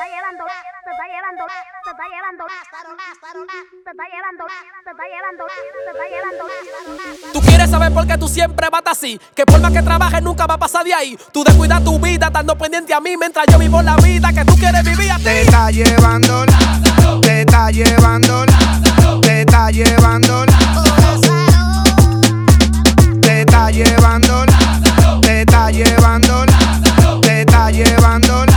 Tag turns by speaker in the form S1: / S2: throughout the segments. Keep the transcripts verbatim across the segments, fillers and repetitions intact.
S1: está llevando, te está llevando, te está llevando, te está llevando, te está llevando, te está llevando.
S2: Tú quieres saber por qué tú siempre vas así, que por más que trabajes nunca va a pasar de ahí. Tú descuidas tu vida estando pendiente a mí mientras yo vivo la vida que tú quieres vivir a ti.
S3: Te está llevando, te está llevando, te está llevando, te está llevando, te está llevando, te está llevando.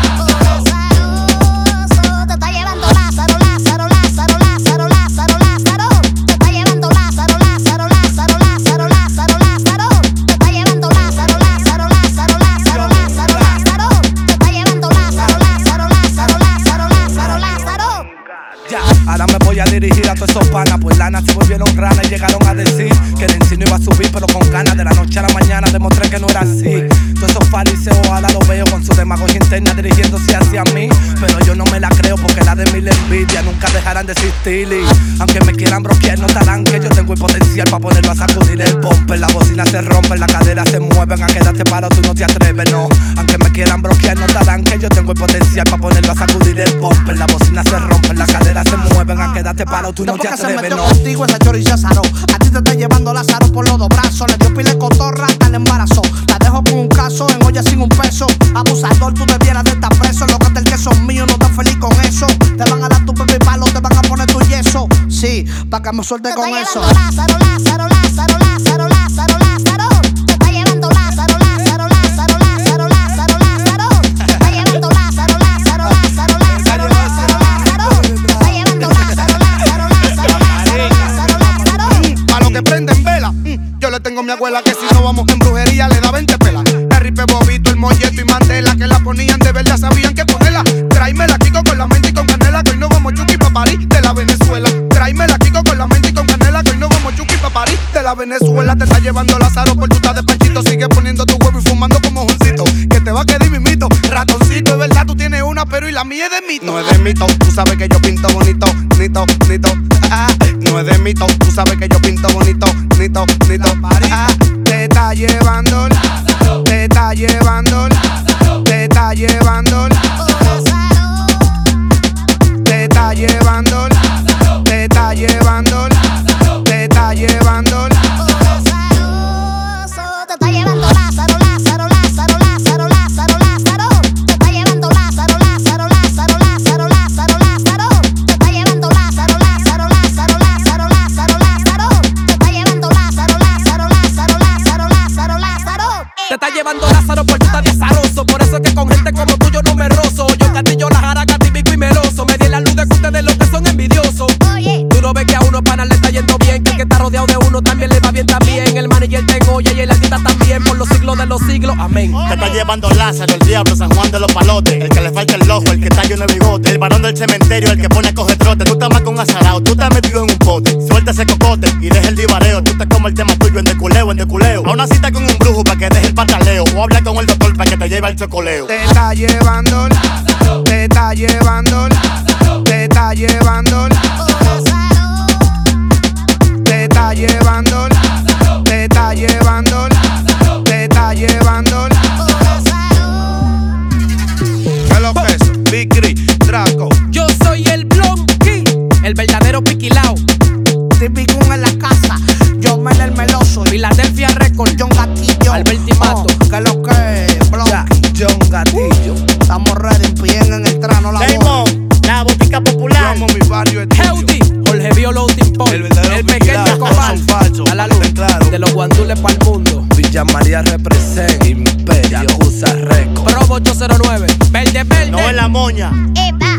S4: Ahora me voy a dirigir a todos esos panas, pues lana se volvieron ranas y llegaron a decir que el encino iba a subir pero con ganas. De la noche a la mañana demostré que no era así. Todos esos fariseos ahora los veo con su demagogia interna dirigiéndose hacia mí, pero yo no me la creo porque la de mí la envidia nunca dejarán de existir. Y aunque me quieran bloquear no estarán que yo tengo el potencial para ponerlo a sacudir el bumper. La bocina se rompe, la cadera se mueven, a quedarte parado tú no te atreves, no. Aunque me quieran bloquear no estarán que yo tengo el potencial para ponerlo a sacudir el bumper. La bocina se rompe, la cadera se mueven, a quedarte parado tú no te atreves, no.
S5: Contigo esa choriza Zaro, a ti te está llevando Lázaro por los dos brazos. Le dio pile cotorra hasta el embarazo. La dejo con un caso en olla sin un peso. Abusador, tú debieras de estar preso. Lo que el queso mío, no estás feliz con eso. Te van a dar tu bebé palo, te van a poner tu yeso. Sí, pa' que me suelte con eso.
S1: Lázaro, Lázaro, Lázaro, Lázaro, Lázaro, Lázaro. Te está llevando Lázaro, Lázaro, Lázaro, Lázaro, Lázaro, Lázaro. Te está llevando Lázaro, Lázaro, Lázaro, Lázaro, Lázaro, Lázaro. Te está llevando Lázaro, Lázaro, Lázaro, Lázaro, Lázaro.
S3: Pa' lo que prenden vela, yo le tengo a mi abuela que si no vamos en brujería le da veinte pelas. El ripe bobito, el molleto y Mandela, que la ponían de verdad, sabían que ponerla. Tráemela Kiko con la mente y con canela, que hoy no vamos chuki pa' París de la Venezuela. Tráemela Kiko con la mente y con canela, que hoy no vamos chuki pa' París de la Venezuela. Te está llevando Lázaro por tu estás de panchito, sigue poniendo tu huevo y fumando como joncito, que te va a quedar mimito. Ratoncito, es verdad, tú tienes una, pero y la mía es de mito. No es de mito, tú sabes que yo pinto bonito, nito, nito. Ah, no es de mito, tú sabes que yo pinto bonito, nito, nito. Ah, te está llevando, te está llevando, te está llevando, te está llevando, te está llevando, te está llevando.
S1: Te está llevando Lázaro, Lázaro, Lázaro, Lázaro, Lázaro, Lázaro. Te está llevando Lázaro, Lázaro, Lázaro, Lázaro, Lázaro, Lázaro. Te está llevando Lázaro, Lázaro, Lázaro, Lázaro, Lázaro, Lázaro. Te está llevando Lázaro, Lázaro, Lázaro, Lázaro, Lázaro, Lázaro.
S2: Te está llevando Lázaro por tu estás de azaroso. Por eso es que con gente como tú yo no me rozo. Yo castillo la jaraca, típico y meloso. Me di la luz de que ustedes los que son envidiosos.
S1: Oye,
S2: Tú no ves que a uno pana le está yendo bien, que el que está rodeado de uno también le va bien también. El manager tengo olla y el artista también, por los siglos de los siglos, amén.
S6: Te está llevando Lázaro, el diablo, San Juan de los palotes. El que le falta el ojo, el que está lleno de bigote. El varón del cementerio, el que pone a coger trote. Tú estás más con azarao, tú estás metido en un pote. Suelta ese cocote y deja el divareo. Tú estás como el tema tuyo en deculeo, en deculeo. A una cita con un brujo para que deje el pataleo. O habla con el doctor para que te lleve al chocoleo.
S3: Te está llevando, te está llevando, te está llevando, te está llevando, te está llevando, te está llevando. ¿Qué es lo que es? Big Cri, Draco.
S2: Yo soy el Blonky, el verdadero piquilao.
S5: Típico en la casa, yo me el meloso.
S2: Philadelphia Record,
S5: John Gatillo,
S2: Alberti Mato.
S5: Oh, que lo que es,
S4: Ya,
S5: Blonky.
S4: John Gatillo.
S5: Estamos ready, bien en el trano, la voz.
S6: Damon, la botica popular.
S3: Como mi barrio es tuyo.
S2: Healthy, Jorge Violo Timpón,
S3: El verdadero
S2: el pequeño
S3: piquilao,
S2: Copal,
S3: son falsos,
S2: a la luz,
S3: ten claro.
S2: de los guandules para el mundo.
S4: Villa María representa Imperio, Yakuza Record.
S2: Probo ocho cero nueve, verde, verde.
S6: No es la moña.
S1: epa.